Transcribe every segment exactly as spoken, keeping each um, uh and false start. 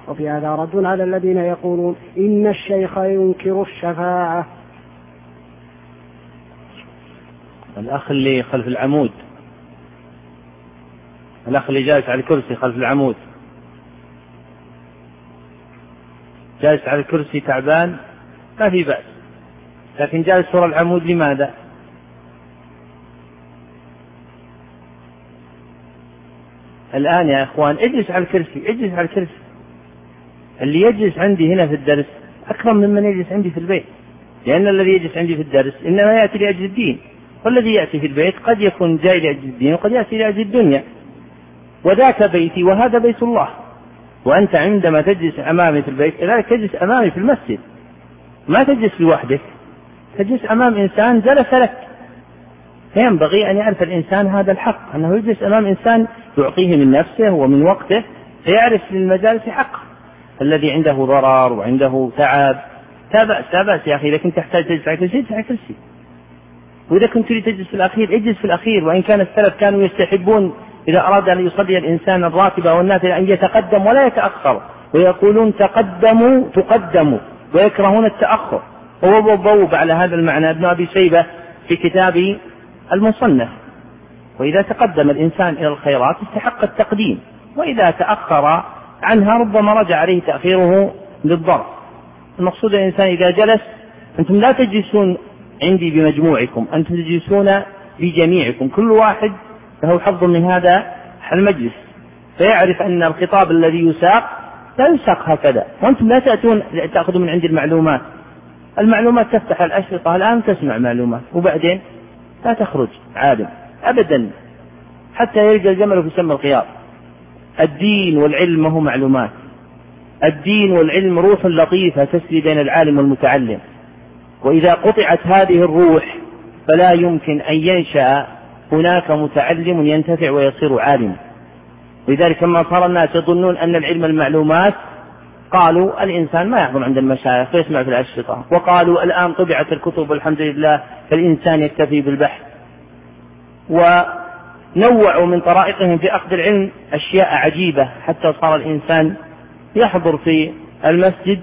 وفي هذا رد على الذين يقولون إن الشيخ ينكر الشفاعة. الأخ اللي خلف العمود، الأخ اللي جالس على الكرسي خلف العمود، جالس على الكرسي تعبان ما في بأس، لكن جالس وراء العمود لماذا؟ الآن يا إخوان اجلس على الكرسي، اجلس على الكرسي. اللي يجلس عندي هنا في الدرس أكرم ممن يجلس عندي في البيت، لأن الذي يجلس عندي في الدرس إنما يأتي لأجل الدين، والذي يأتي في البيت قد يكون جاي لأجل الدين وقد يأتي لأجل الدنيا. وذاك بيتي وهذا بيت الله، وأنت عندما تجلس أمامي في البيت كذلك تجلس أمامي في المسجد، ما تجلس لوحدك، تجلس أمام إنسان جلس لك. فينبغي أن يعرف الإنسان هذا الحق، أنه يجلس أمام إنسان يعطيه من نفسه ومن وقته، فيعرف للمجالس حق. الذي عنده ضرر وعنده تعب لا بأس لا بأس يا أخي، إذا كنت تحتاج تجلس على كرسي اجلس على كرسي، وإذا كنت تريد تجلس في الأخير اجلس في الأخير. وإن كان السلف كانوا يستحبون إذا أراد أن يصلي الإنسان الراتبة والنافلة أن يتقدم ولا يتأخر، ويقولون تقدموا تقدموا، ويكرهون التأخر. وبوب على هذا المعنى ابن أبي شيبة في كتاب المصنف. وإذا تقدم الإنسان إلى الخيرات استحق التقديم، وإذا تأخر عنها ربما رجع عليه تأخيره للضرر. المقصود الإنسان إذا جلس، أنتم لا تجلسون عندي بمجموعكم، أنتم تجلسون بجميعكم، كل واحد له حظ من هذا المجلس، فيعرف أن الخطاب الذي يساق لا يساق هكذا. وأنتم لا تأتون تأخذوا من عند المعلومات، المعلومات تفتح الأشرطة الآن تسمع معلومات وبعدين لا تخرج عالم أبدا حتى يلقى الجمل في سم الخياط. الدين والعلم هو معلومات، الدين والعلم روح لطيفة تسري بين العالم والمتعلم، وإذا قطعت هذه الروح فلا يمكن أن ينشأ هناك متعلم ينتفع ويصير عالم. لذلك لما صار الناس يظنون أن العلم المعلومات قالوا الإنسان ما يحضر عند المشايخ فيسمع في الأشرطة، وقالوا الآن طبعت الكتب والحمد لله فالإنسان يكتفي بالبحث، ونوعوا من طرائقهم في أخذ العلم أشياء عجيبة حتى صار الإنسان يحضر في المسجد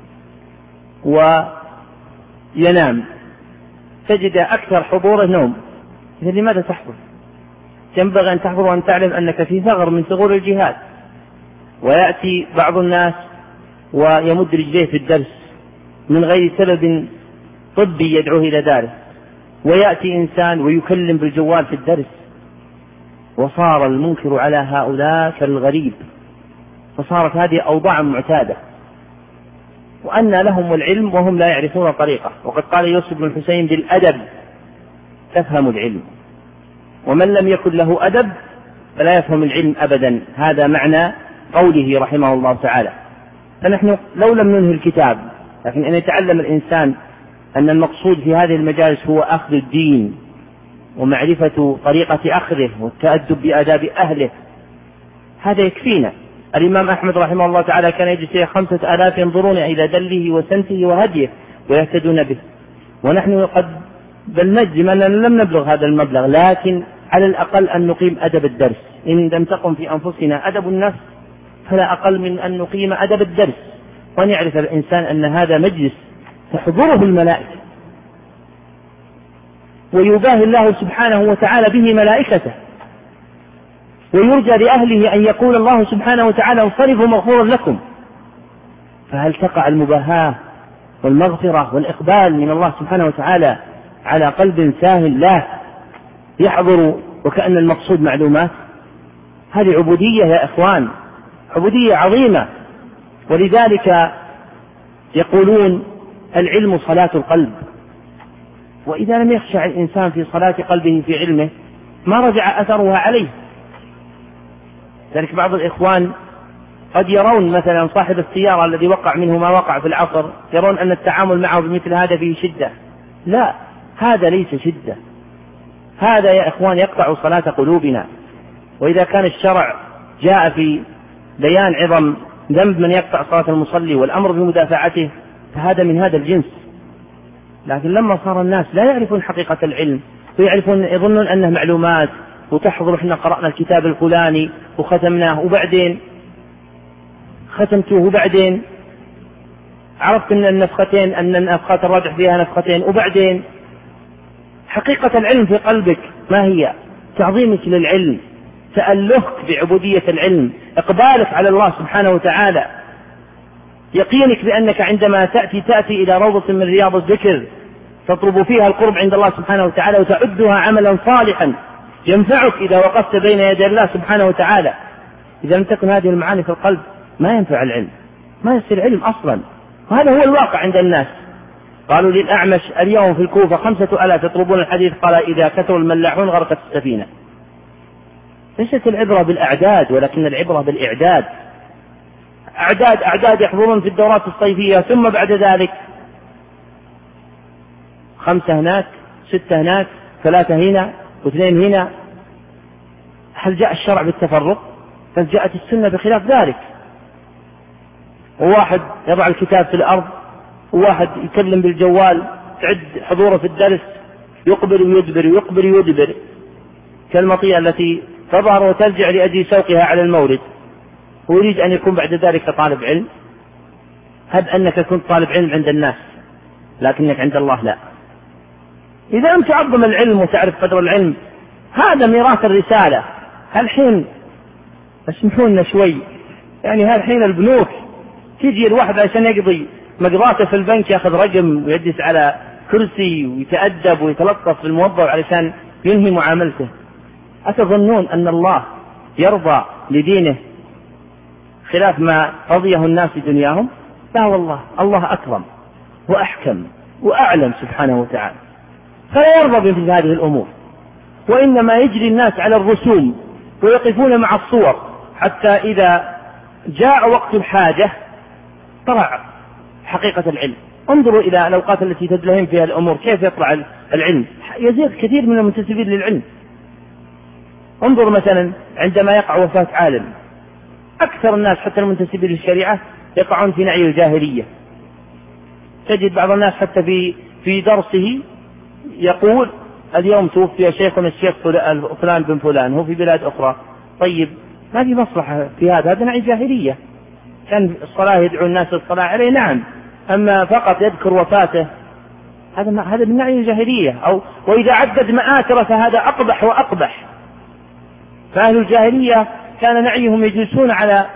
وينام، تجد أكثر حضوره نوم. إذا لماذا تحضر؟ ينبغي أن تحضر وأن تعلم أنك في ثغر من ثغور الجهاد. ويأتي بعض الناس ويمد رجليه في الدرس من غير سبب طبي يدعوه إلى داره، ويأتي إنسان ويكلم بالجوال في الدرس، وصار المنكر على هؤلاء كالغريب، فصارت هذه أوضاع معتادة. وأن لهم العلم وهم لا يعرفون طريقه. وقد قال يوسف بن الحسين بالأدب تفهم العلم، ومن لم يكن له أدب فلا يفهم العلم أبدا. هذا معنى قوله رحمه الله تعالى. فنحن لو لم ننهي الكتاب، لكن أن يتعلم الإنسان أن المقصود في هذه المجالس هو أخذ الدين ومعرفة طريقة أخذه والتأدب بآداب أهله، هذا يكفينا. الإمام أحمد رحمه الله تعالى كان يجلس خمسة آلاف ينظرون إلى دله وسنته وهديه ويهتدون به، ونحن قد بل نجم أننا لم نبلغ هذا المبلغ، لكن على الأقل أن نقيم أدب الدرس. إن لم تقم في أنفسنا أدب النفس فلا أقل من أن نقيم أدب الدرس، وأن يعرف الإنسان أن هذا مجلس تحضره الملائكة، ويباهي الله سبحانه وتعالى به ملائكته، ويرجى لأهله أن يقول الله سبحانه وتعالى انصرفوا مغفورا لكم. فهل تقع المباهاة والمغفرة والإقبال من الله سبحانه وتعالى على قلب ساهل لا يحضر وكأن المقصود معلومات؟ هذه عبودية يا إخوان، عبودية عظيمة. ولذلك يقولون العلم صلاة القلب، وإذا لم يخشع الإنسان في صلاة قلبه في علمه ما رجع أثرها عليه. ذلك بعض الإخوان قد يرون مثلا صاحب السيارة الذي وقع منه ما وقع في العصر، يرون أن التعامل معه بمثل هذا فيه شدة. لا، هذا ليس شدة، هذا يا إخوان يقطع صلاة قلوبنا. وإذا كان الشرع جاء في بيان عظم ذنب من يقطع صلاة المصلي والأمر بمدافعته فهذا من هذا الجنس. لكن لما صار الناس لا يعرفون حقيقة العلم ويعرفون يظنون أنه معلومات، وتحضر احنا قرأنا الكتاب الفلاني وختمناه وبعدين ختمته وبعدين عرفت أن النفختين أن النفخات الراجح فيها نفختين، وبعدين حقيقة العلم في قلبك ما هي؟ تعظيمك للعلم، تألهك بعبودية العلم، إقبالك على الله سبحانه وتعالى، يقينك بأنك عندما تأتي تأتي إلى روضة من رياض الذكر تطلب فيها القرب عند الله سبحانه وتعالى وتعدها عملا صالحا ينفعك إذا وقفت بين يدي الله سبحانه وتعالى. إذا لم تكن هذه المعاني في القلب ما ينفع العلم، ما يصير علم أصلا. وهذا هو الواقع عند الناس. قالوا للأعمش اليوم في الكوفة خمسة ألاف يطلبون الحديث، قال إذا كثروا الملاحون غرقت السفينة. ليست العبرة بالأعداد ولكن العبرة بالإعداد. أعداد أعداد يحضرون في الدورات الصيفية، ثم بعد ذلك خمسة هناك، ستة هناك، ثلاثة هنا واثنين هنا. هل جاء الشرع بالتفرق؟ بل جاءت السنة بخلاف ذلك. وواحد يضع الكتاب في الأرض، وواحد يكلم بالجوال، تعد حضوره في الدرس، يقبل ويدبر ويقبل ويدبر كالمطية التي تظهر وترجع لأجل سوقها على المورد، ويريد أن يكون بعد ذلك طالب علم. هب أنك كنت طالب علم عند الناس لكنك عند الله لا. إذا لم تعظم العلم وتعرف قدر العلم، هذا ميراث الرسالة. هالحين اسمحونا شوي، يعني هالحين البنوك تيجي الواحد عشان يقضي مقضاته في البنك ياخذ رقم ويجلس على كرسي ويتأدب ويتلطف في الموظف علشان ينهي معاملته. أتظنون أن الله يرضى لدينه خلاف ما رضيه الناس في دنياهم؟ لا والله، الله أكرم وأحكم وأعلم سبحانه وتعالى، فلا يرضى بمثل هذه الأمور. وإنما يجري الناس على الرسوم ويقفون مع الصور حتى إذا جاء وقت الحاجة طلع حقيقة العلم. انظروا إلى الأوقات التي تدلهم فيها الأمور كيف يطلع العلم. يزيد كثير من المنتسبين للعلم. انظر مثلا عندما يقع وفاة عالم، أكثر الناس حتى المنتسبين للشريعة يقعون في نعي الجاهلية. تجد بعض الناس حتى في في درسه يقول اليوم توفي شيخنا الشيخ فلان بن فلان، هو في بلاد أخرى. طيب ما في مصلحة في هذا، هذا نعي جاهلية. كان الصلاة يدعو الناس للصلاة عليه نعم، أما فقط يذكر وفاته هذا هذا من نعي الجاهلية. أو وإذا عدد مآثر فهذا أقبح وأقبح. فأهل الجاهلية كان نعيهم يجلسون على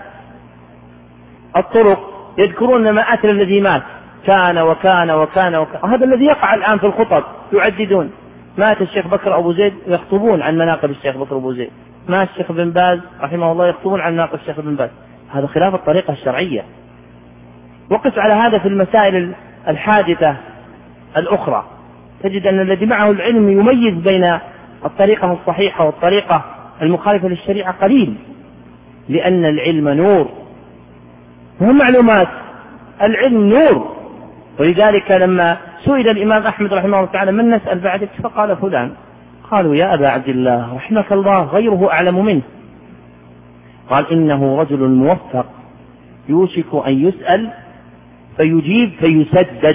الطرق يذكرون مآثر الذي مات، كان وكان وكان وكان. هذا الذي يقع الآن في الخطب، يعددون مات الشيخ بكر أبو زيد يخطبون عن مناقب الشيخ بكر أبو زيد، مات الشيخ بن باز رحمه الله يخطبون عن مناقب الشيخ بن باز. هذا خلاف الطريقة الشرعية. وقف على هذا في المسائل الحادثة الأخرى، تجد أن الذي معه العلم يميز بين الطريقة الصحيحة والطريقة المخالفة للشريعة قليل، لأن العلم نور وهم معلومات. العلم نور. ولذلك لما سئل الإمام أحمد رحمه الله تعالى من نسأل بعدك فقال فلان. قالوا يا أبا عبد الله رحمك الله غيره أعلم منه. قال إنه رجل موفق يوشك أن يسأل فيجيب فيسدد.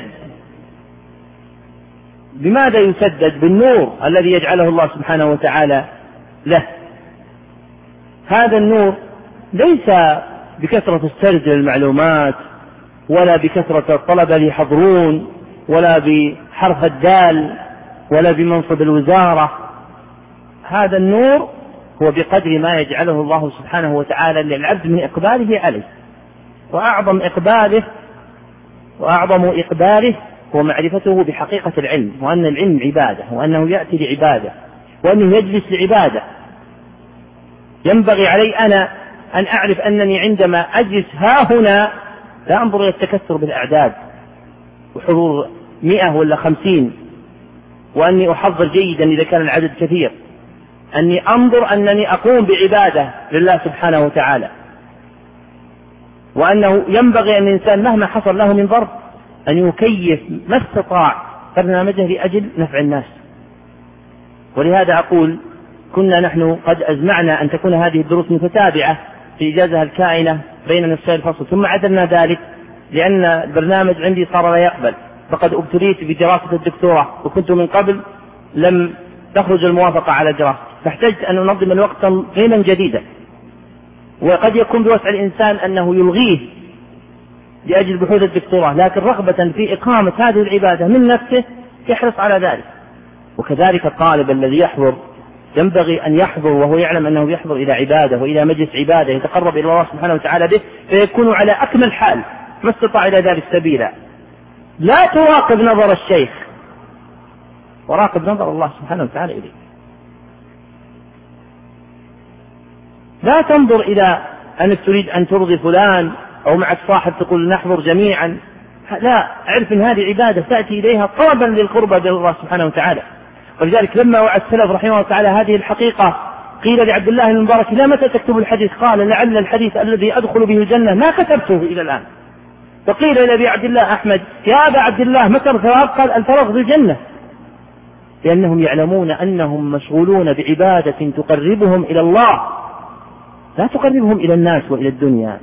بماذا يسدد؟ بالنور الذي يجعله الله سبحانه وتعالى له. هذا النور ليس بكثرة السرد للمعلومات ولا بكثرة الطلبة اللي يحضرون ولا بحرف الدال ولا بمنصب الوزارة. هذا النور هو بقدر ما يجعله الله سبحانه وتعالى للعبد من إقباله عليه. وأعظم إقباله وأعظم إقباله هو معرفته بحقيقة العلم، وأن العلم عبادة، وأنه يأتي لعبادة، وأنه يجلس لعبادة. ينبغي علي أنا أن أعرف أنني عندما أجلس ها هنا لا أنظر إلى التكثر بالأعداد وحضور مئة ولا خمسين، وأني أحضر جيدا إذا كان العدد كثير، أني أنظر أنني أقوم بعبادة لله سبحانه وتعالى، وأنه ينبغي أن الإنسان مهما حصل له من ضرب أن يكيف ما استطاع برنامجه لأجل نفع الناس. ولهذا أقول كنا نحن قد أزمعنا أن تكون هذه الدروس متتابعة في إجازة الكائنة بين نصفي الفصل، ثم عدلنا ذلك لأن البرنامج عندي صار لا يقبل، فقد ابتليت بدراسة الدكتوراه وكنت من قبل لم تخرج الموافقة على دراسة، فاحتجت أن أنظم الوقت تنظيما جديدا. وقد يكون بوسع الإنسان أنه يلغيه لأجل بحوث الدكتوراه، لكن رغبة في إقامة هذه العبادة من نفسه يحرص على ذلك. وكذلك الطالب الذي يحضر ينبغي أن يحضر وهو يعلم أنه يحضر إلى عبادة وإلى مجلس عبادة يتقرب إلى الله سبحانه وتعالى به، فيكون على أكمل حال ما استطاع إلى ذلك سبيلا. لا تراقب نظر الشيخ، وراقب نظر الله سبحانه وتعالى إليه. لا تنظر إلى أنك تريد أن ترضي فلان أو معك صاحب تقول نحضر جميعا، لا، اعرف أن هذه عبادة تأتي إليها طلبا للقربة بالله سبحانه وتعالى. ولذلك لما وعى السلف رحمه الله تعالى هذه الحقيقة قيل لعبد الله المبارك لا متى تكتب الحديث؟ قال لعل الحديث الذي أدخل به الجنة ما كتبته إلى الآن. فقيل إلى أبي عبد الله أحمد يا أبا عبد الله متى الفراغ؟ قال الفراغ في الجنة، لأنهم يعلمون أنهم مشغولون بعبادة تقربهم إلى الله لا تقربهم إلى الناس وإلى الدنيا.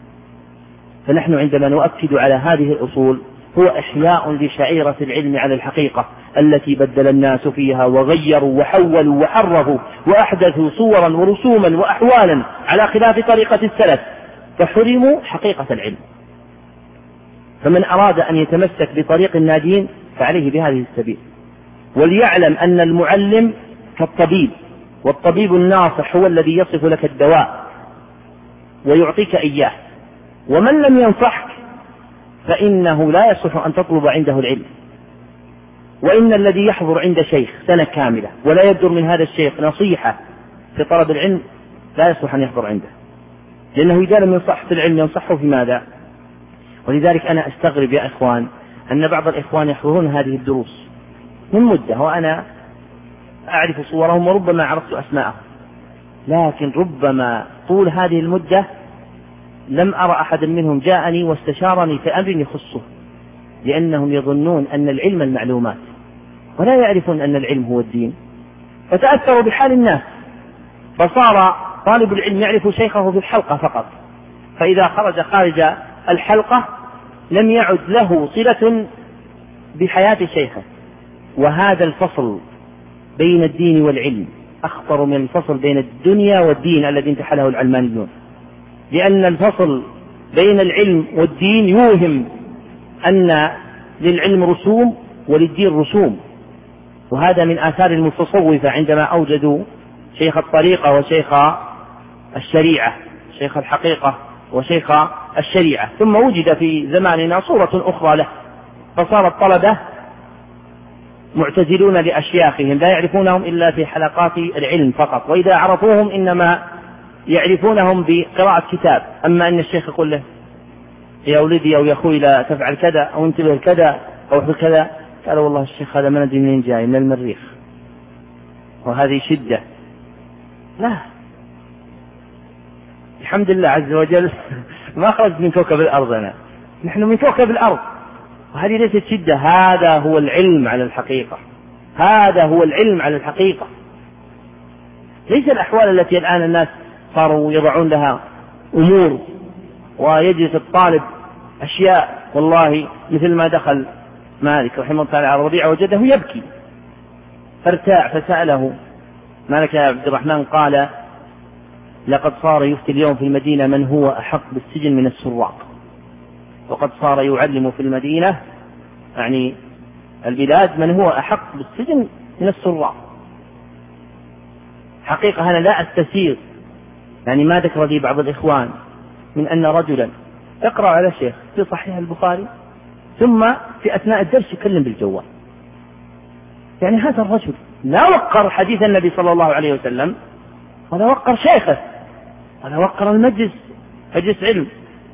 فنحن عندما نؤكد على هذه الأصول هو إحياء لشعيرة العلم على الحقيقة التي بدل الناس فيها وغيروا وحولوا وحرفوا وأحدثوا صورا ورسوما وأحوالا على خلاف طريقة السلف، فحرموا حقيقة العلم. فمن أراد أن يتمسك بطريق الناجين فعليه بهذه السبيل، وليعلم أن المعلم كالطبيب، والطبيب الناصح هو الذي يصف لك الدواء ويعطيك إياه، ومن لم ينصحك فإنه لا يصح أن تطلب عنده العلم. وإن الذي يحضر عند شيخ سنة كاملة ولا يبدر من هذا الشيخ نصيحة في طلب العلم لا يصح أن يحضر عنده، لأنه إذا لم ينصح في العلم ينصحه في ماذا؟ ولذلك أنا أستغرب يا إخوان أن بعض الإخوان يحضرون هذه الدروس من مدة وأنا أعرف صورهم وربما عرفت أسماءهم، لكن ربما طول هذه المدة لم أرى أحد منهم جاءني واستشارني في أمر يخصه، لأنهم يظنون أن العلم المعلومات ولا يعرفون أن العلم هو الدين، فتأثروا بحال الناس، فصار طالب العلم يعرف شيخه في الحلقة فقط، فإذا خرج خارج الحلقة لم يعد له صلة بحياة شيخه. وهذا الفصل بين الدين والعلم أخطر من الفصل بين الدنيا والدين الذي انتحله العلمانيون، لأن الفصل بين العلم والدين يوهم أن للعلم رسوم وللدين رسوم، وهذا من آثار المتصوفة عندما أوجدوا شيخ الطريقة وشيخ الشريعة، شيخ الحقيقة وشيخ الشريعة، ثم وجد في زماننا صورة أخرى له، فصار الطلبة معتزلون لأشياخهم لا يعرفونهم إلا في حلقات العلم فقط، وإذا عرفوهم إنما يعرفونهم بقراءة كتاب، أما أن الشيخ يقول له يا ولدي أو يا أخوي لا تفعل كذا أو انتبه كذا أو احفظ كذا، قال والله الشيخ هذا ما ندري منين جاي، من المريخ، وهذه شدة. لا، الحمد لله عز وجل ما خرجت من كوكب الأرض، أنا نحن من كوكب الأرض، وهذه ليست شدة، هذا هو العلم على الحقيقة، هذا هو العلم على الحقيقة، ليس الأحوال التي الآن الناس صاروا يضعون لها أمور ويجلس الطالب أشياء. والله مثل ما دخل مالك رحمه الله تعالى على ربيعة وجده يبكي فارتاع، فسأله مالك يا عبد الرحمن قال لقد صار يفتي اليوم في المدينة من هو أحق بالسجن من السراق، وقد صار يعلم في المدينة يعني البلاد من هو أحق بالسجن من السراق. حقيقة أنا لا أستسيغ، يعني ما ذكر لي بعض الإخوان من أن رجلا يقرأ على شيخ في صحيح البخاري ثم في أثناء الدرس يكلم بالجوال، يعني هذا الرجل لا وقر حديث النبي صلى الله عليه وسلم ولا وقر شيخه ولا وقر المجلس مجلس علم.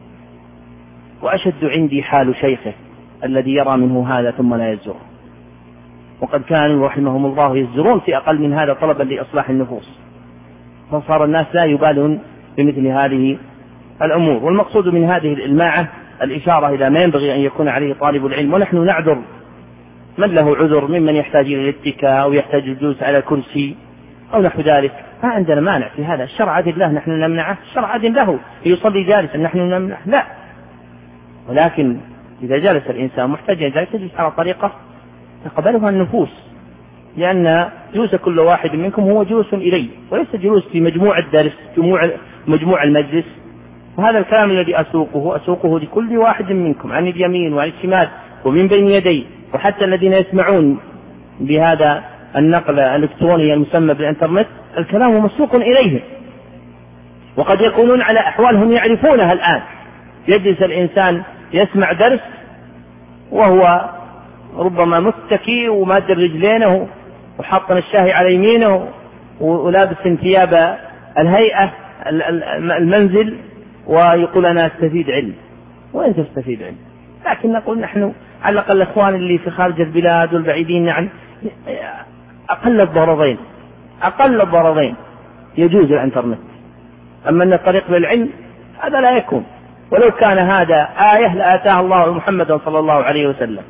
وأشد عندي حال شيخه الذي يرى منه هذا ثم لا يزره، وقد كانوا رحمهم الله يزرون في أقل من هذا طلبا لإصلاح النفوس، فصار الناس لا يبالون بمثل هذه الأمور. والمقصود من هذه الإلماعة الإشارة إلى ما ينبغي أن يكون عليه طالب العلم، ونحن نعذر من له عذر ممن يحتاج إلى الاتكاء أو يحتاج الجلوس على كرسي أو نحو ذلك، ما عندنا مانع في هذا. الشرع عدل له نحن نمنعه، الشرع عدل له يصلي جالسا نحن نمنعه، لا. ولكن إذا جلس الإنسان محتاج إلى ذلك تجلس على طريقة تقبلها النفوس، لأن جلوس كل واحد منكم هو جلوس إليه وليس جلوس في مجموع الدرس مجموع المجلس وهذا الكلام الذي أسوقه أسوقه لكل واحد منكم عن اليمين وعن الشمال ومن بين يدي، وحتى الذين يسمعون بهذا النقل الإلكتروني المسمى بالإنترنت الكلام مسوق إليهم، وقد يكونون على أحوال هم يعرفونها الآن. يجلس الإنسان يسمع درس وهو ربما متكي ومادر رجلينه وحاطن الشاهي على يمينه ولابس ثياب الهيئة المنزل، ويقول أنا أستفيد علم. وين تستفيد علم؟ لكن نقول نحن على الأقل الأخوان اللي في خارج البلاد والبعيدين عن أقل الضررين أقل الضررين يجوز الإنترنت. أما أن الطريق للعلم هذا لا يكون، ولو كان هذا آية لآتاها الله محمدا صلى الله عليه وسلم،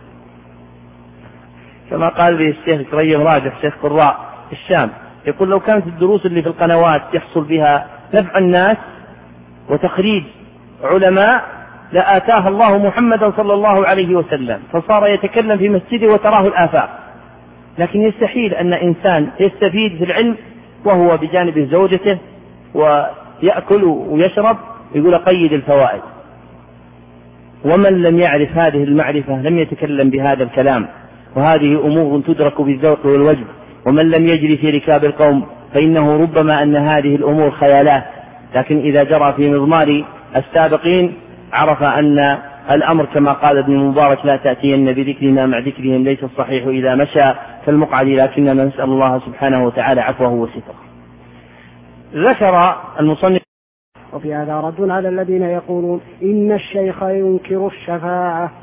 كما قال به الشيخ كريم راجح شيخ قراء الشام، يقول لو كانت الدروس اللي في القنوات يحصل بها نفع الناس وتخريج علماء لآتاها الله محمدا صلى الله عليه وسلم، فصار يتكلم في مسجده وتراه الآفاق. لكن يستحيل أن إنسان يستفيد في العلم وهو بجانب زوجته ويأكل ويشرب يقول قيد الفوائد. ومن لم يعرف هذه المعرفة لم يتكلم بهذا الكلام، وهذه أمور تدرك بالذوق والوجد. ومن لم يجري في ركاب القوم فإنه ربما أن هذه الأمور خيالات، لكن إذا جرى في مضمار السابقين عرف أن الأمر كما قال ابن المبارك لا تأتين بذكرنا مع ذكرهم ليس الصحيح إذا مشى كالمقعد، لكننا نسأل الله سبحانه وتعالى عفوه وستره. ذكر المصنف وفي هذا رد على الذين يقولون إن الشيخ ينكر الشفاعة.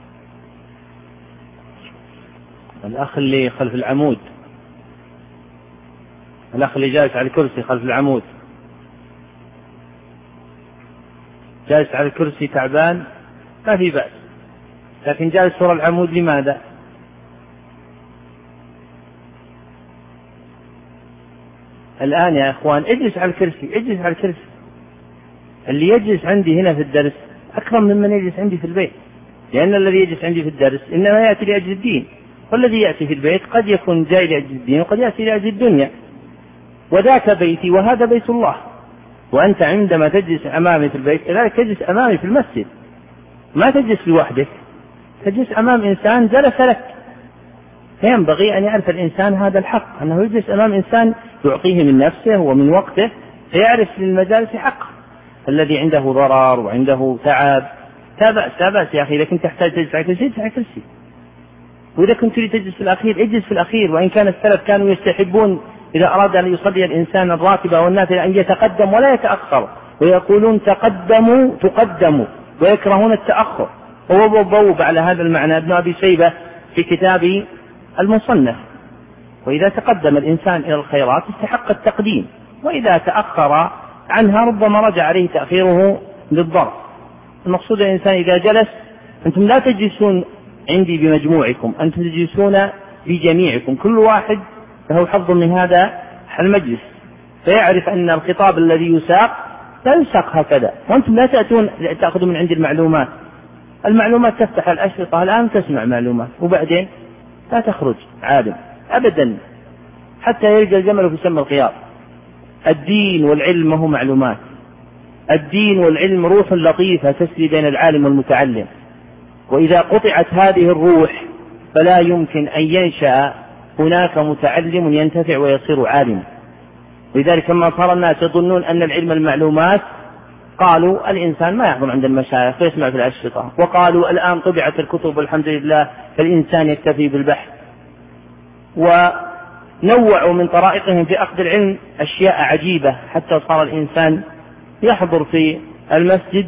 الأخ اللي خلف العمود، الأخ اللي جالس على الكرسي خلف العمود، جالس على الكرسي تعبان ما في بأس، لكن جالس وراء العمود لماذا؟ الآن يا إخوان اجلس على الكرسي، اجلس على الكرسي. اللي يجلس عندي هنا في الدرس أكرم ممن يجلس عندي في البيت، لأن الذي يجلس عندي في الدرس إنما يأتي لأجل الدين، والذي يأتي في البيت قد يكون جاي لأجل الدين وقد يأتي لأجل الدنيا. وذاك بيتي وهذا بيت الله، وأنت عندما تجلس أمامي في البيت كذلك تجلس أمامي في المسجد، ما تجلس لوحدك، تجلس أمام إنسان جلس لك. فينبغي أن يعرف الإنسان هذا الحق، أنه يجلس أمام إنسان يعطيه من نفسه ومن وقته، فيعرف للمجالس حق. الذي عنده ضرر وعنده تعب لا بأس لا بأس يا أخي، لكن تحتاج تجلس على كرسي على كرسي، وإذا كنت تريد تجلس في الأخير اجلس في الأخير. وإن كان السلف كانوا يستحبون إذا أراد أن يصلي الإنسان الراتبة والنافلة أن يتقدم ولا يتأخر، ويقولون تقدموا تقدموا، ويكرهون التأخر. وهو بوب على هذا المعنى ابن أبي شيبة في كتاب المصنف. وإذا تقدم الإنسان إلى الخيرات استحق التقديم، وإذا تأخر عنها ربما رجع عليه تأخيره للضرر. المقصود الإنسان إذا جلس، أنتم لا تجلسون عندي بمجموعكم، أنتم تجلسون بجميعكم، كل واحد له حظ من هذا المجلس، فيعرف أن الخطاب الذي يساق لا يساق هكذا. وأنتم لا تأتون تأخذوا من عند المعلومات، المعلومات تفتح الأشرطة الآن تسمع معلومات وبعدين لا تخرج عالم أبدا حتى يلقى الجمل في سم الخياط. الدين والعلم هو معلومات، الدين والعلم روح لطيفة تسري بين العالم والمتعلم، وإذا قطعت هذه الروح فلا يمكن أن ينشأ هناك متعلم ينتفع ويصير عالم. لذلك لما صار الناس يظنون أن العلم المعلومات قالوا الإنسان ما يحضر عند المشايخ فيسمع في الأشرطة، وقالوا الآن طبعت الكتب الحمد لله فالإنسان يكتفي بالبحث، ونوعوا من طرائقهم في أخذ العلم أشياء عجيبة حتى صار الإنسان يحضر في المسجد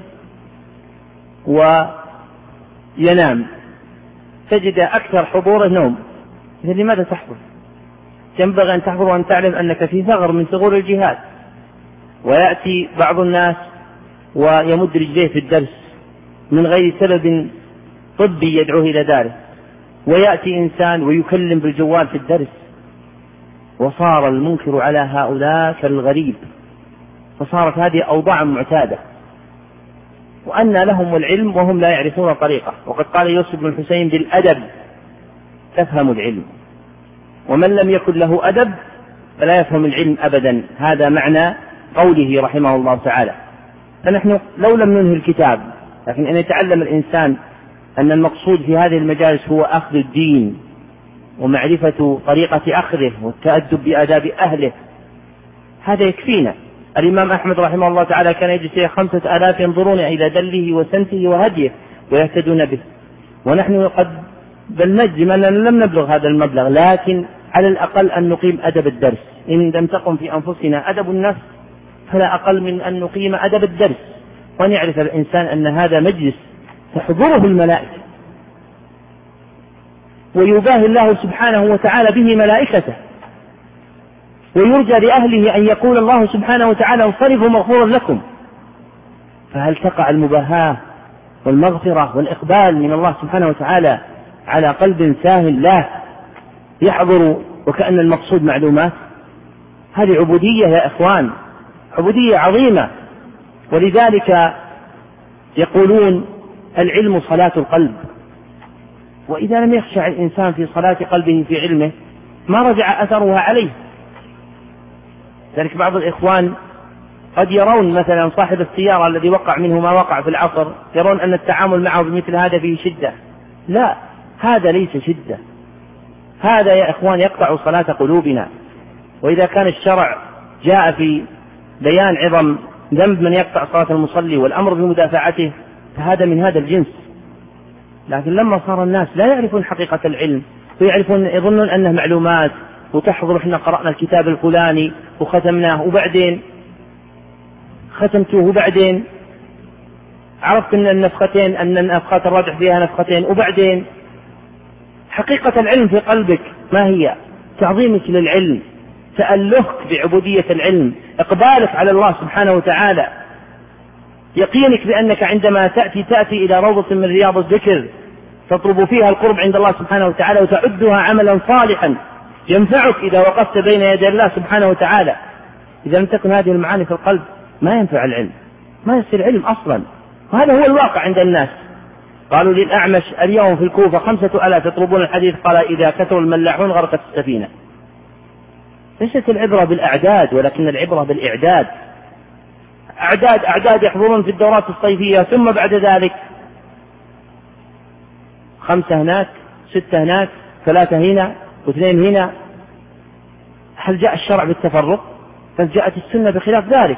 وينام، تجد أكثر حضوره نوم. لماذا تحضر؟ ينبغي أن تحضر وأن تعلم أنك في ثغر من ثغور الجهاد. ويأتي بعض الناس ويمد رجليه في الدرس من غير سبب طبي يدعوه إلى ذلك، ويأتي إنسان ويكلم بالجوال في الدرس، وصار المنكر على هؤلاء كالغريب، فصارت هذه أوضاع معتادة. وأن لهم العلم وهم لا يعرفون طريقه. وقد قال يوسف بن الحسين بالأدب تفهم العلم، ومن لم يكن له أدب فلا يفهم العلم أبدا. هذا معنى قوله رحمه الله تعالى. فنحن لو لم ننهي الكتاب، لكن أن يتعلم الإنسان أن المقصود في هذه المجالس هو أخذ الدين ومعرفة طريقة أخذه والتأدب بآداب أهله، هذا يكفينا. الإمام أحمد رحمه الله تعالى كان يجلس خمسة آلاف ينظرون إلى دله وسنته وهديه ويهتدون به، ونحن قد بل نجزم أننا لم نبلغ هذا المبلغ، لكن على الأقل أن نقيم أدب الدرس. إن لم تقم في أنفسنا أدب النفس فلا أقل من أن نقيم أدب الدرس، وأن يعرف الإنسان أن هذا مجلس تحضره الملائكة ويباهي الله سبحانه وتعالى به ملائكته، ويرجى لأهله أن يقول الله سبحانه وتعالى انصرفوا مغفورا لكم. فهل تقع المباهاة والمغفرة والإقبال من الله سبحانه وتعالى على قلب ساهل لا يحضر وكأن المقصود معلومات؟ هذه عبودية يا إخوان، عبودية عظيمة. ولذلك يقولون العلم صلاة القلب، وإذا لم يخشع الإنسان في صلاة قلبه في علمه ما رجع أثرها عليه. ذلك بعض الإخوان قد يرون مثلا صاحب السيارة الذي وقع منه ما وقع في العصر، يرون أن التعامل معه بمثل هذا فيه شدة. لا، هذا ليس شدة، هذا يا إخوان يقطع صلاة قلوبنا. وإذا كان الشرع جاء في بيان عظم ذنب من يقطع صلاة المصلي والأمر بمدافعته فهذا من هذا الجنس. لكن لما صار الناس لا يعرفون حقيقة العلم ويعرفون يظنون أنه معلومات وتحضر احنا قرأنا الكتاب الفلاني وختمناه وبعدين ختمته وبعدين عرفت أن النفختين أن النفخات الراجح فيها نفختين وبعدين حقيقة العلم في قلبك ما هي؟ تعظيمك للعلم، تألهك بعبودية العلم، إقبالك على الله سبحانه وتعالى، يقينك بأنك عندما تأتي تأتي إلى روضة من رياض الذكر تطلب فيها القرب عند الله سبحانه وتعالى وتعدها عملا صالحا ينفعك إذا وقفت بين يدي الله سبحانه وتعالى. إذا لم تكن هذه المعاني في القلب ما ينفع العلم، ما يصير علم أصلا. وهذا هو الواقع عند الناس. قالوا للأعمش اليوم في الكوفة خمسة ألاف يطلبون الحديث، قال إذا كثروا الملاحون غرقت السفينة. ليست العبرة بالأعداد ولكن العبرة بالإعداد. أعداد أعداد يحضرون في الدورات الصيفية ثم بعد ذلك خمسة هناك ستة هناك ثلاثة هنا واثنين هنا. هل جاء الشرع بالتفرق؟ بل جاءت السنة بخلاف ذلك.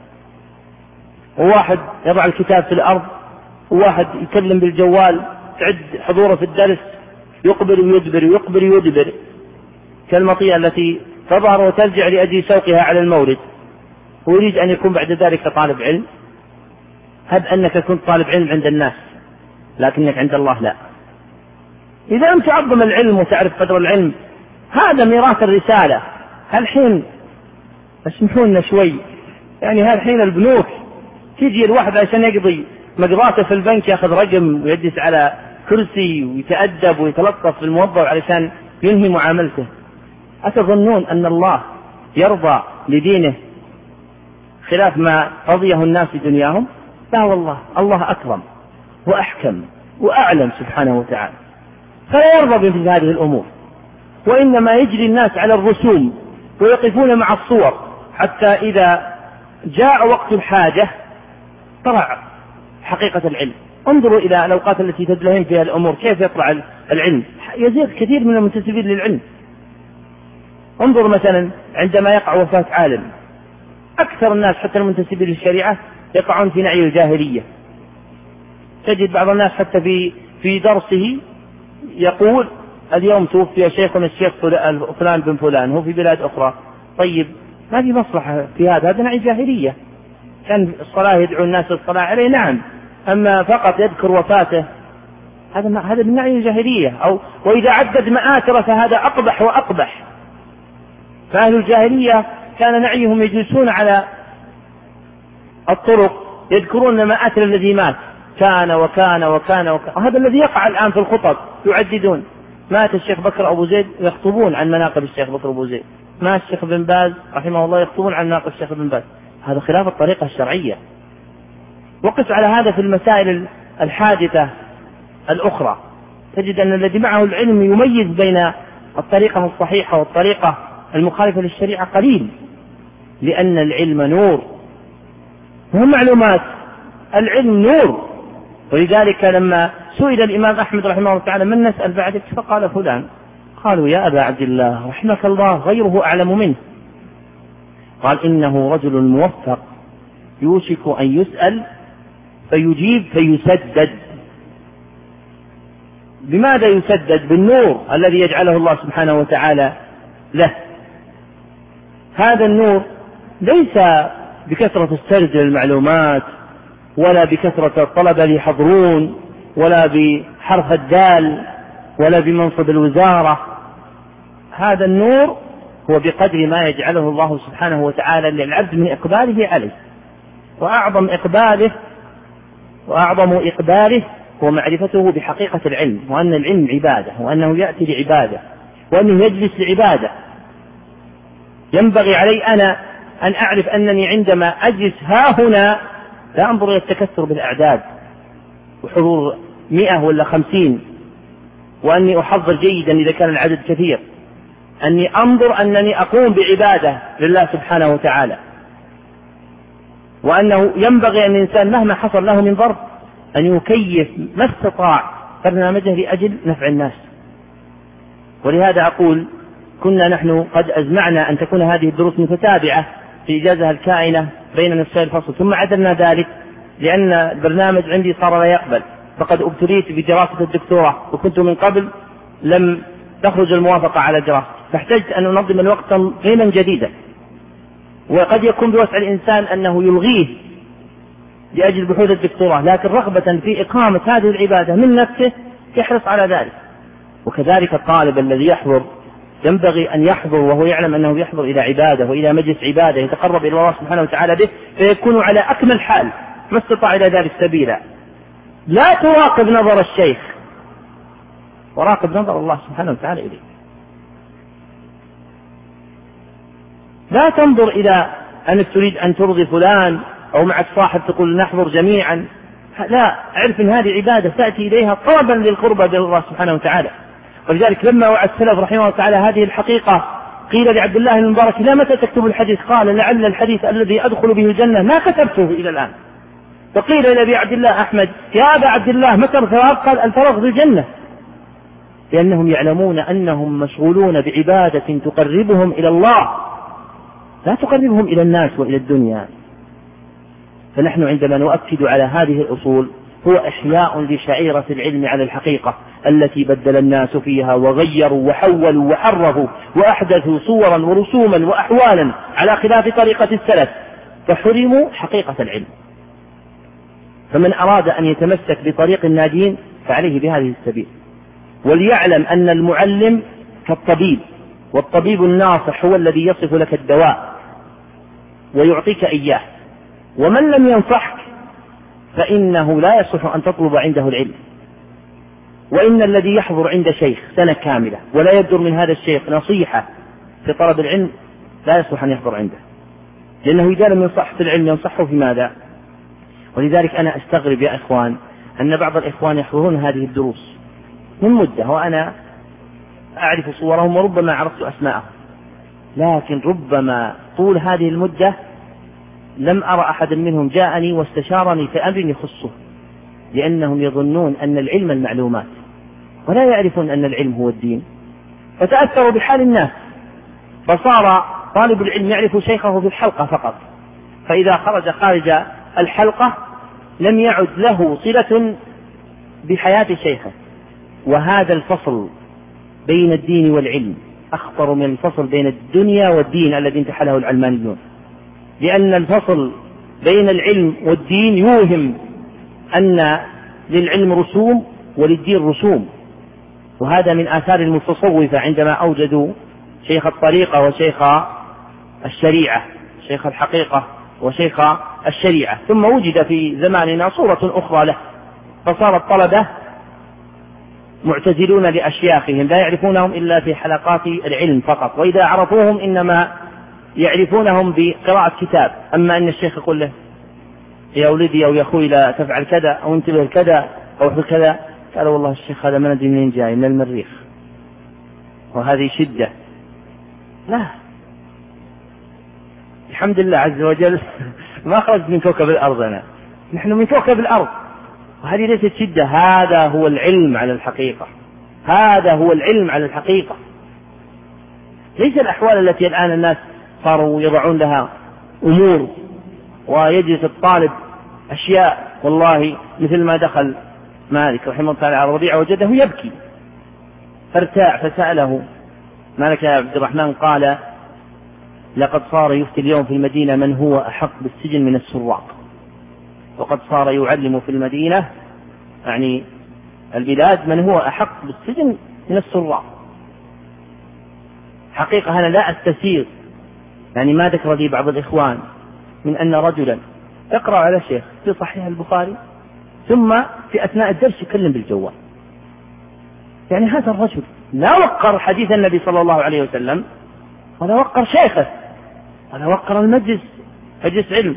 وواحد يضع الكتاب في الأرض وواحد يكلم بالجوال، تعد حضوره في الدرس يقبل ويدبر يقبل ويدبر كالمطية التي تظهر وترجع لأجل سوقها على المورد، ويريد أن يكون بعد ذلك طالب علم. هب أنك كنت طالب علم عند الناس لكنك عند الله لا. إذا لم تعظم العلم وتعرف قدر العلم هذا ميراث الرسالة. هالحين اسمحوا لنا شوي، يعني هالحين البنوك تيجي الواحد عشان يقضي مقضاته في البنك ياخذ رقم ويجلس على كرسي ويتأدب ويتلطف بالموظف علشان ينهي معاملته. أتظنون أن الله يرضى لدينه خلاف ما رضيه الناس في دنياهم؟ لا والله، الله أكرم وأحكم وأعلم سبحانه وتعالى، فلا يرضى بمثل هذه الأمور. وإنما يجري الناس على الرسوم ويقفون مع الصور حتى إذا جاء وقت الحاجة طلع حقيقة العلم. انظروا إلى الأوقات التي تدلهم فيها الأمور كيف يطلع العلم، يزيد كثير من المنتسبين للعلم. انظر مثلا عندما يقع وفاة عالم، أكثر الناس حتى المنتسبين للشريعة يقعون في نعي الجاهلية. تجد بعض الناس حتى في في درسه يقول اليوم توفي شيخنا الشيخ فلان بن فلان، هو في بلاد أخرى. طيب ما في مصلحة في هذا، هذا نعي جاهلية. كان الصلاة يدعو الناس للصلاة عليه نعم، أما فقط يذكر وفاته هذا هذا من نعي الجاهلية. أو وإذا عدد مآثر فهذا أقبح وأقبح. فأهل الجاهلية كان نعيهم يجلسون على الطرق يذكرون مآثر الذي مات، كان وكان وكان وكان. وهذا الذي يقع الآن في الخطب، يعددون مات الشيخ بكر أبو زيد يخطبون عن مناقب الشيخ بكر أبو زيد، مات الشيخ بن باز رحمه الله يخطبون عن مناقب الشيخ بن باز. هذا خلاف الطريقة الشرعية. وقف على هذا في المسائل الحادثة الأخرى، تجد أن الذي معه العلم يميز بين الطريقة الصحيحة والطريقة المخالفة للشريعة قليل، لأن العلم نور هم معلومات. العلم نور. ولذلك لما سئل الإمام أحمد رحمه الله تعالى من نسأل بعدك فقال فلان، قالوا يا أبا عبد الله رحمك الله غيره أعلم منه. قال إنه رجل موفق يوشك أن يسأل فيجيب فيسدد. بماذا يسدد؟ بالنور الذي يجعله الله سبحانه وتعالى له. هذا النور ليس بكثرة السرد للمعلومات، ولا بكثرة الطلبة اللي يحضرون، ولا بحرف الدال، ولا بمنصب الوزارة. هذا النور هو بقدر ما يجعله الله سبحانه وتعالى للعبد من إقباله عليه. وأعظم إقباله وأعظم إقباله هو معرفته بحقيقة العلم، وأن العلم عبادة، وأنه يأتي لعبادة، وأنه يجلس لعبادة. ينبغي علي أنا أن أعرف أنني عندما أجلس ها هنا لا أنظر إلى التكثر بالأعداد وحضور مئة ولا خمسين، وأني أحضر جيدا إذا كان العدد كثير، أني أنظر أنني أقوم بعبادة لله سبحانه وتعالى، وأنه ينبغي أن الإنسان مهما حصل له من ضرب أن يكيف ما استطاع برنامجه لأجل نفع الناس. ولهذا أقول كنا نحن قد أزمعنا أن تكون هذه الدروس متتابعة في إجازة الكائنة بين نصفي الفصل، ثم عدلنا ذلك لأن البرنامج عندي صار لا يقبل، فقد ابتليت بدراسة الدكتوراه، وكنت من قبل لم تخرج الموافقة على دراسة، فاحتجت أن أنظم الوقت تنظيما جديدا. وقد يكون بوسع الإنسان أنه يلغيه لأجل بحوث الدكتوراه، لكن رغبة في إقامة هذه العبادة من نفسه يحرص على ذلك. وكذلك الطالب الذي يحضر ينبغي أن يحضر وهو يعلم أنه يحضر إلى عبادة وإلى مجلس عبادة يتقرب إلى الله سبحانه وتعالى به، فيكون على أكمل حال ما استطاع إلى ذلك سبيلا. لا تراقب نظر الشيخ، وراقب نظر الله سبحانه وتعالى إليه. لا تنظر إلى أنك تريد أن ترضي فلان أو معك صاحب تقول نحضر جميعا، لا، اعرف أن هذه عبادة تأتي إليها طلبا للقربة بالله سبحانه وتعالى. ولذلك لما وعى السلف رحمه الله تعالى هذه الحقيقة قيل لعبد الله المبارك لا متى تكتب الحديث؟ قال لعل الحديث الذي أدخل به الجنة ما كتبته إلى الآن. فقيل لأبي عبد الله أحمد يا أبا عبد الله متى الفراغ؟ قال الفراغ بالجنة، لأنهم يعلمون أنهم مشغولون بعبادة تقربهم إلى الله لا تقربهم إلى الناس وإلى الدنيا. فنحن عندما نؤكد على هذه الأصول هو إحياء لشعيرة العلم على الحقيقة التي بدل الناس فيها وغيروا وحولوا وحرفوا وأحدثوا صورا ورسوما وأحوالا على خلاف طريقة السلف، فحرموا حقيقة العلم. فمن أراد أن يتمسك بطريق الناجين فعليه بهذه السبيل، وليعلم أن المعلم كالطبيب، والطبيب الناصح هو الذي يصف لك الدواء ويعطيك إياه، ومن لم ينصحك فإنه لا يصح أن تطلب عنده العلم. وإن الذي يحضر عند شيخ سنة كاملة ولا يبدر من هذا الشيخ نصيحة في طلب العلم لا يصح أن يحضر عنده، لأنه إذا لم ينصح في العلم ينصحه في ماذا؟ ولذلك أنا أستغرب يا إخوان أن بعض الإخوان يحضرون هذه الدروس من مدة، وأنا أعرف صورهم وربما عرفت أسماءهم، لكن ربما طول هذه المدة لم أرى أحد منهم جاءني واستشارني في أمر يخصه، لأنهم يظنون أن العلم المعلومات ولا يعرفون أن العلم هو الدين، فتأثروا بحال الناس، فصار طالب العلم يعرف شيخه في الحلقة فقط، فإذا خرج خارج الحلقة لم يعد له صلة بحياة شيخه. وهذا الفصل بين الدين والعلم أخطر من الفصل بين الدنيا والدين الذي انتحله العلمانيون، لأن الفصل بين العلم والدين يوهم أن للعلم رسوم وللدين رسوم، وهذا من آثار المتصوفة عندما أوجدوا شيخ الطريقة وشيخ الشريعة، شيخ الحقيقة وشيخ الشريعة، ثم وجد في زماننا صورة أخرى له، فصار الطلبة معتزلون لأشياخهم لا يعرفونهم إلا في حلقات العلم فقط، وإذا عرفوهم إنما يعرفونهم بقراءة كتاب، أما أن الشيخ يقول له يا ولدي أو يا أخوي لا تفعل كذا أو انتبه كذا أو في كذا، قال والله الشيخ هذا ما ندري منين جاي، من المريخ وهذه شدة. لا، الحمد لله عز وجل ما خرجت من كوكب الأرض، أنا نحن من كوكب الأرض، وهذه ليست شدة. هذا هو العلم على الحقيقة، هذا هو العلم على الحقيقة، ليس الأحوال التي الآن الناس صاروا يضعون لها أمور، ويجلس الطالب أشياء والله مثل ما دخل مالك رحمه الله على ربيعة وجده يبكي فارتاع فسأله مالك يا عبد الرحمن، قال لقد صار يفتي اليوم في المدينة من هو أحق بالسجن من السراق، وقد صار يعلم في المدينة يعني البلاد من هو أحق بالسجن من السراق. حقيقة أنا لا أستسيغ يعني ما ذكر لي بعض الإخوان من أن رجلا يقرأ على شيخ في صحيح البخاري ثم في أثناء الدرس يكلم بالجوال. يعني هذا الرجل لا وقر حديث النبي صلى الله عليه وسلم ولا وقر شيخه ولا وقر المجلس مجلس علم.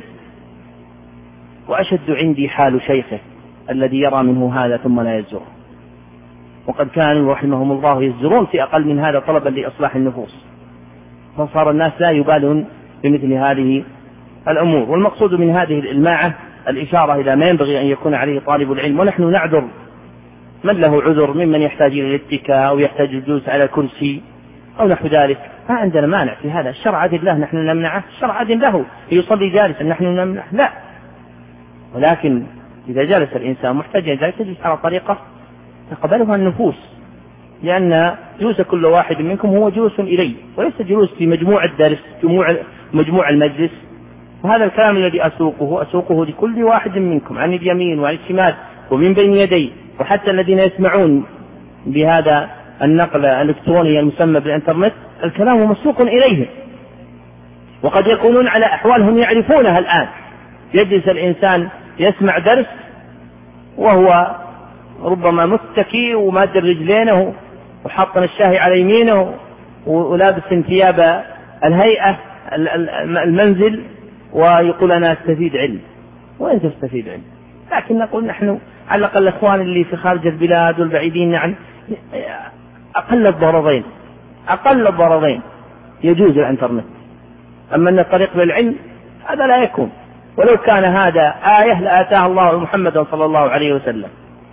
وأشد عندي حال شيخه الذي يرى منه هذا ثم لا يزره، وقد كانوا رحمهم الله يزرون في أقل من هذا طلبا لإصلاح النفوس، فصار الناس لا يبالون بمثل هذه الأمور. والمقصود من هذه الإلماعة الإشارة إلى ما ينبغي أن يكون عليه طالب العلم، ونحن نعذر من له عذر ممن يحتاج إلى الاتكاء أو يحتاج الجلوس على كرسي أو نحو ذلك، ما عندنا مانع في هذا. الشرع عدل له نحن نمنعه، الشرع عدل له يصلي جالسا نحن نمنعه، لا. ولكن إذا جلس الإنسان محتاجا ذلك تجلس على طريقة تقبلها النفوس، لأن جلوس كل واحد منكم هو جلوس إليه وليس جلوس في مجموع الدرس مجموع, مجموع المجلس. وهذا الكلام الذي أسوقه أسوقه لكل واحد منكم عن اليمين وعن الشمال ومن بين يدي، وحتى الذين يسمعون بهذا النقل الإلكتروني المسمى بالإنترنت الكلام مسوق إليهم، وقد يكونون على أحوال هم يعرفونها الآن. يجلس الإنسان يسمع درس وهو ربما متكي وماد رجلينه وحاطن الشاهي على يمينه ولابس ثياب الهيئة المنزل، ويقول أنا أستفيد علم. وين تستفيد علم؟ لكن نقول نحن على الأقل الأخوان اللي في خارج البلاد والبعيدين عن أقل الضررين أقل الضررين يجوز الإنترنت، أما أن الطريق للعلم هذا لا يكون. ولو كان هذا آية لآتاها الله محمدا صلى الله عليه وسلم،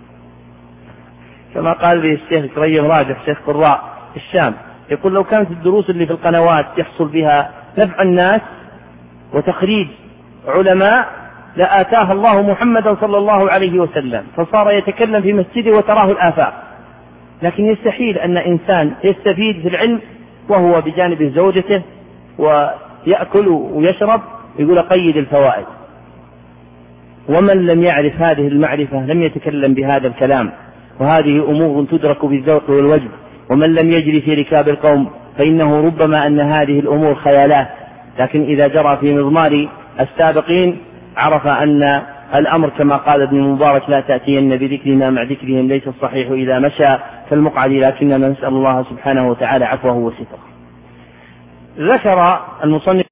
كما قال به الشيخ كريم راجح شيخ قراء الشام، يقول لو كانت الدروس اللي في القنوات يحصل بها نفع الناس وتخريج علماء لآتاها الله محمدا صلى الله عليه وسلم، فصار يتكلم في مسجده وتراه الآفاق. لكن يستحيل أن إنسان يستفيد في العلم وهو بجانب زوجته ويأكل ويشرب يقول قيد الفوائد. ومن لم يعرف هذه المعرفة لم يتكلم بهذا الكلام، وهذه أمور تدرك بالذوق والوجد. ومن لم يجري في ركاب القوم فإنه ربما أن هذه الأمور خيالات، لكن إذا جرى في مضمار السابقين عرف أن الأمر كما قال ابن المبارك لا تأتين بذكرنا مع ذكرهم ليس الصحيح إذا مشى كالمقعد، لكننا نسأل الله سبحانه وتعالى عفوه وستره. ذكر المصنف